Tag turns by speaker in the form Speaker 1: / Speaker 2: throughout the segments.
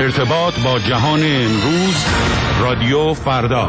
Speaker 1: ارتباط با جهان امروز، رادیو فردا.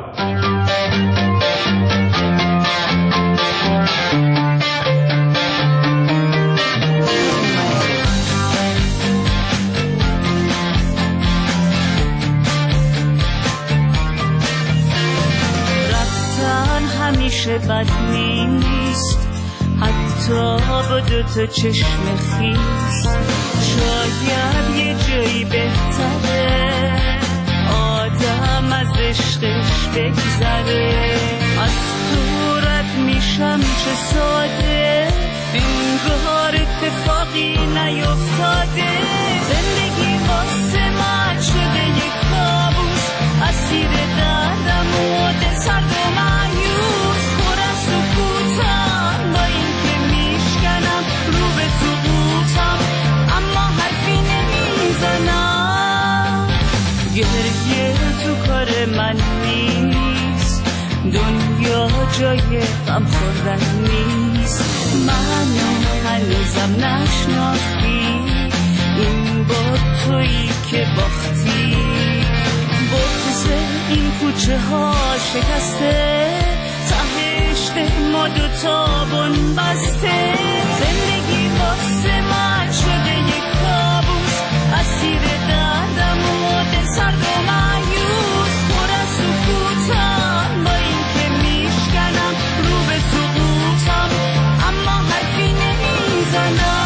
Speaker 2: رفتن همیشه بد نیست، حتی با دوتا چشم خیس. شاید یه جایی بهتره آدم از عشقش بگذره. از تو رد میشم چه ساده، انگار اتفاقی نیفتاده. زندگی واسه من شده یک کابوس، اسیر دردم و دل سرد و مایوس. پر از سکوتم با این که میشکنم رو به سقوطم، اما حرفی نمیزنم. گریه تو کار من نیست، دنیا جای غم خوردن نیست. منو هنوزم نشناختی، این با تویی که باختی. بغض این کوچه ها شکسته، تهش ده ما دوتا بن بسته. زندگی واسه من شده یک کابوس، اسیر دردم و دل سرد و مایوس. پر از سکوتم با این که میشکنم رو به سقوطم، اما حرفی نمیزنم.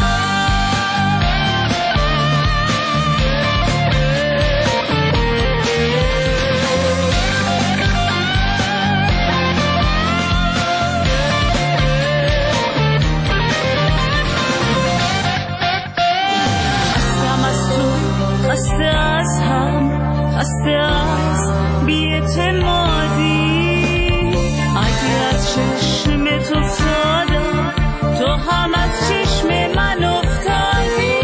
Speaker 2: خسته از هم، خسته از بی‌اعتمادی. اگه از چشم تو افتادم، تو هم از چشم من افتادی.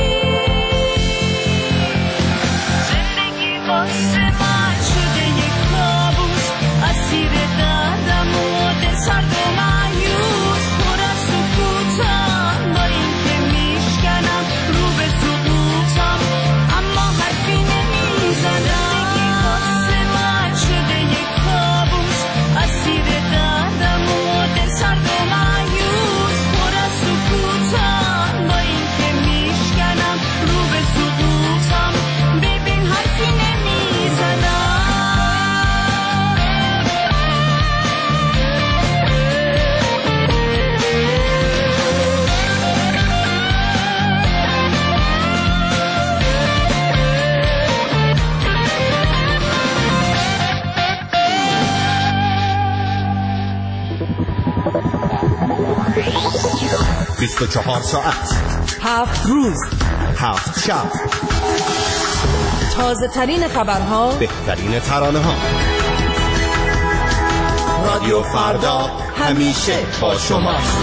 Speaker 2: زندگی واسه من شده یک کابوس، اسیر دردم و دل سرد و مایوس. پر از سکوتم با این که میشکنم رو به سقوطم، اما حرفی نمیزنم. زندگی واسه من شده یک کابوس، اسیر دردم و دل سرد و مایوس. پر از سکوتم با این که میشکنم رو به سقوطم، ببین حرفی نمیزنم.
Speaker 3: بیست و 24 ساعت،
Speaker 4: 7 روز،
Speaker 3: 7 شب،
Speaker 4: تازه ترین خبرها،
Speaker 3: بهترین ترانه ها. رادیو فردا همیشه با شماست.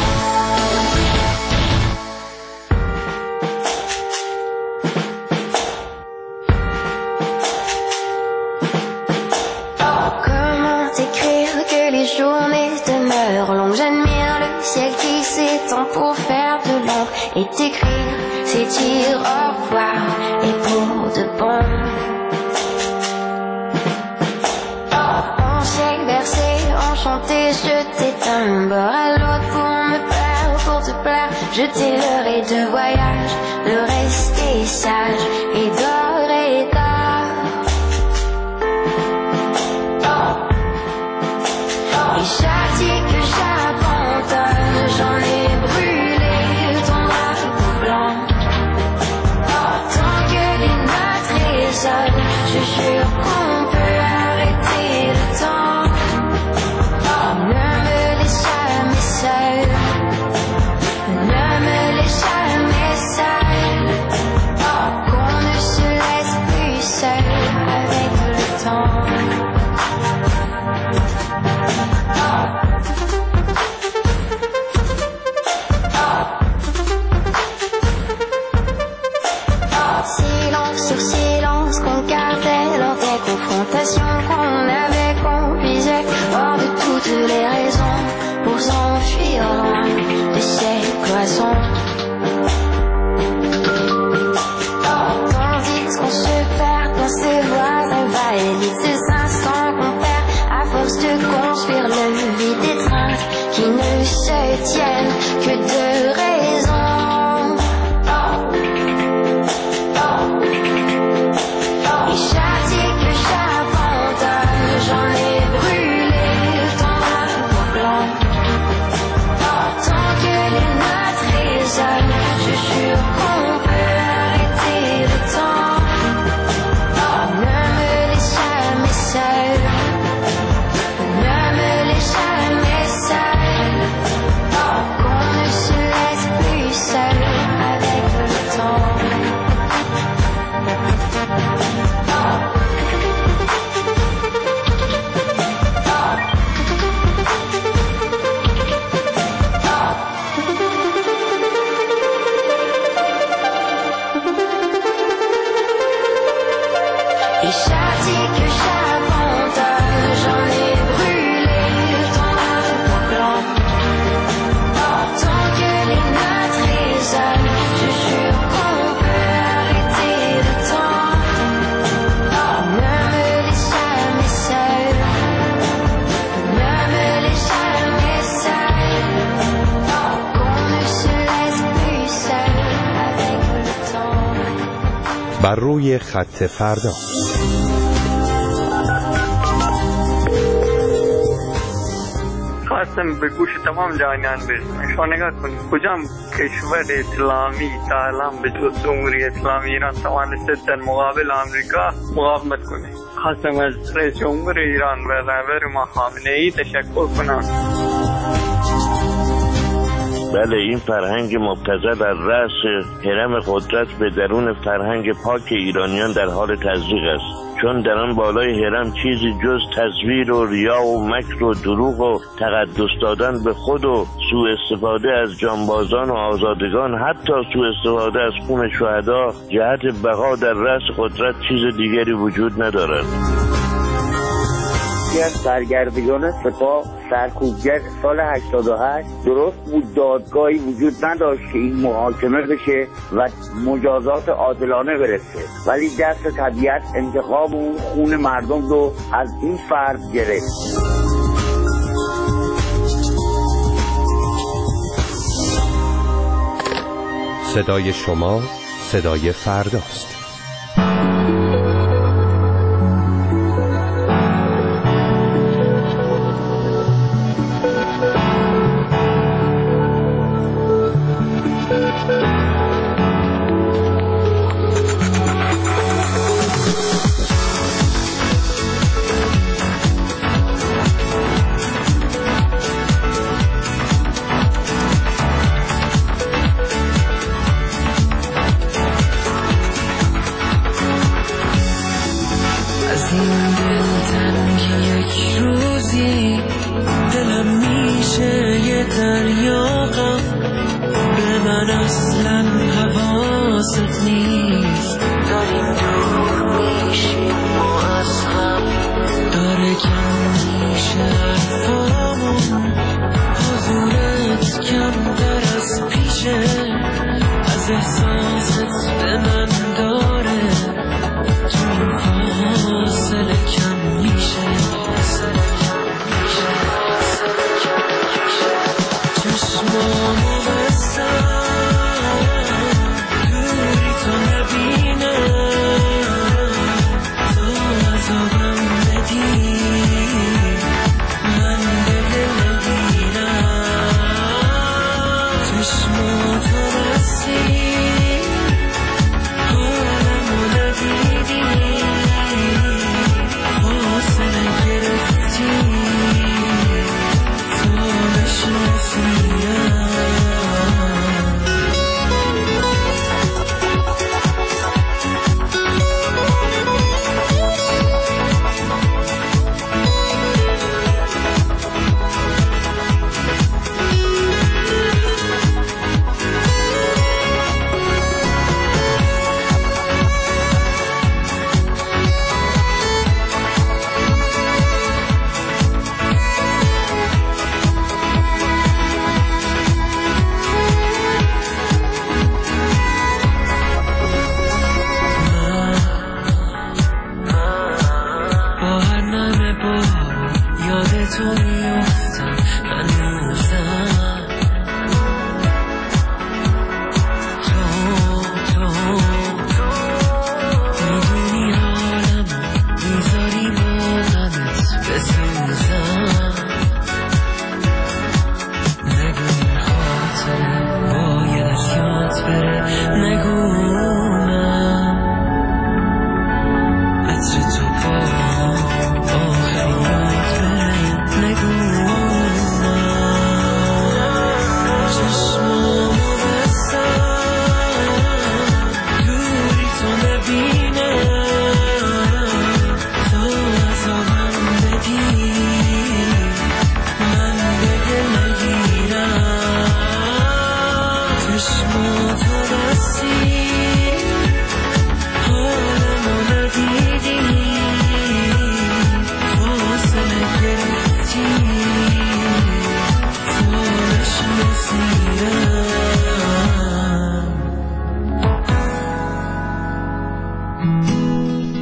Speaker 5: Comment écrire que les journées demeurent longues? J'admire le ciel qui s'étend pour faire de l'ombre et t'écrire, c'est dire au revoir et pour de bon. On s'est versé, enchanté, jeté d'un bord à l'autre pour me perdre, pour te plaire. Je t'ai leurré de voyage, de rester sage et d'or et d'or. Et chaque dit que j'abandonne, j'en ai brûlé ton drapeau blanc. Tant que les notes résonnent, je jure qu'on peut arrêter le temps. Ne me laisse jamais seule, ne me laisse jamais seule. Qu'on ne se laisse plus seul avec le temps. Silence sur silence qu'on gardait lors des confrontations qu'on avait, qu'on puisait hors de toutes les raisons pour s'enfuir loin de ces cloisons. Dans Les châtiers que j'invente, j'en ai brûlé ton arbre blanc. Tant que les notes résonnent, je jure qu'on peut arrêter le temps. Ne me laisse jamais seul, ne me laisse jamais seul. Qu'on ne se laisse plus seul avec le temps.
Speaker 3: بر روی خط فردا.
Speaker 6: خواستم به گوش تمام جهانیان برسونم. شما نگاه کنید کجام کشور اسلامی تا الان به جز جمهوری اسلامی ایران توانسته در مقابل آمریکا مقاومت کنه. خواستم از رئیس جمهور ایران و رهبر ما خامنه‌ای تشکر کنم.
Speaker 7: بله، این فرهنگ مبتذل در رأس هرم قدرت به درون فرهنگ پاک ایرانیان در حال تزریق است، چون در آن بالای هرم چیزی جز تزویر و ریا و مکر و دروغ و تقدس دادن به خود و سوء استفاده از جانبازان و آزادگان، حتی سوء استفاده از خون شهدا جهت بقا در رأس قدرت چیز دیگری وجود ندارد.
Speaker 8: از سرگردگان سپاه سرکوبگر سال 88 درست بود دادگاهی وجود نداشت که این محاکمه بشه و مجازات عادلانه برسه، ولی دست طبیعت انتقام اون خون مردم رو از این فرد گرفت.
Speaker 3: صدای شما صدای فرداست.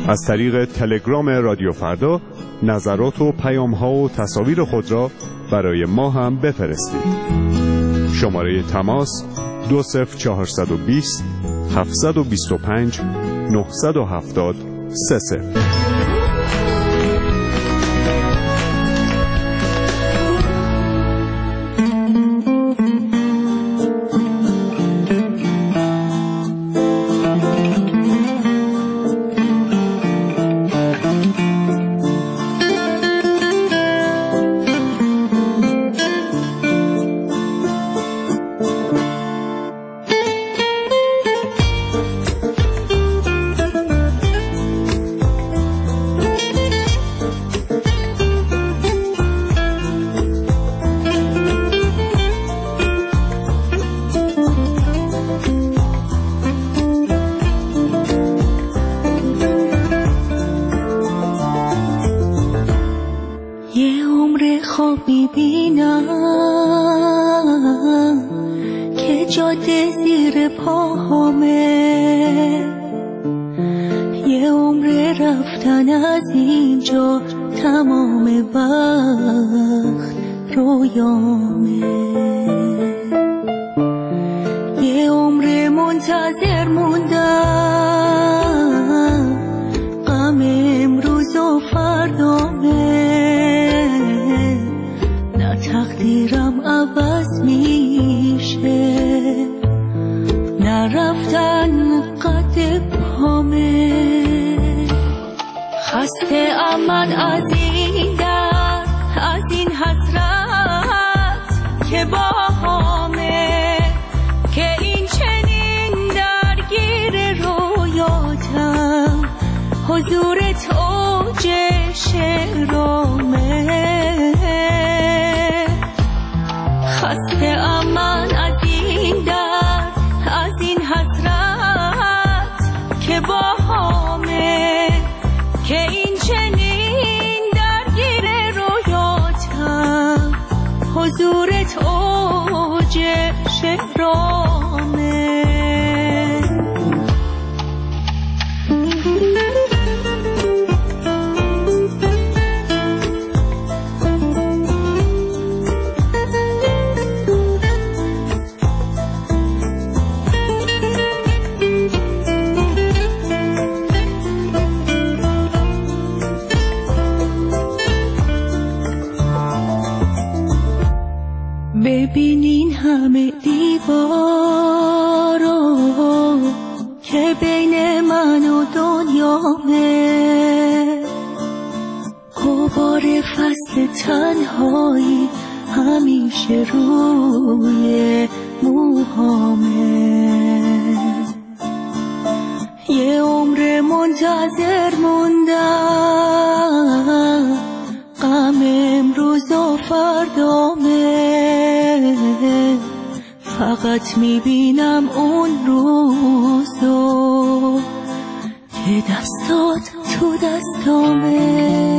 Speaker 9: از طریق تلگرام رادیو فردا نظرات و پیام‌ها و تصاویر خود را برای ما هم بفرستید. شماره تماس 20420 725 970 30.
Speaker 2: ببینین همه دیوارو که بین من و دنیامه، غبار فصل تنهایی همیشه روی موهامه. یه عمر منتظر موندم، غم امروز و فردامه، فقط میبینم اون روزو که دستات تو دستامه.